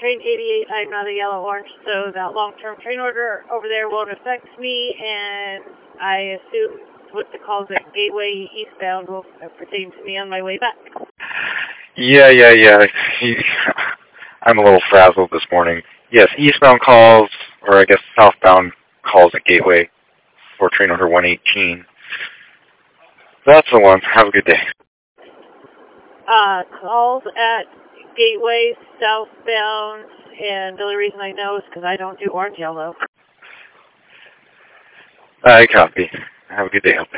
train 88, I'm not a yellow orange, so that long-term train order over there won't affect me, and I assume what the calls at Gateway eastbound will pertain to me on my way back. Yeah. I'm a little frazzled this morning. Yes, eastbound calls, or I guess southbound calls at Gateway for train order 118. That's the one. Have a good day. Calls at Gateway southbound, and the only reason I know is because I don't do orange yellow. I copy. Have a good day.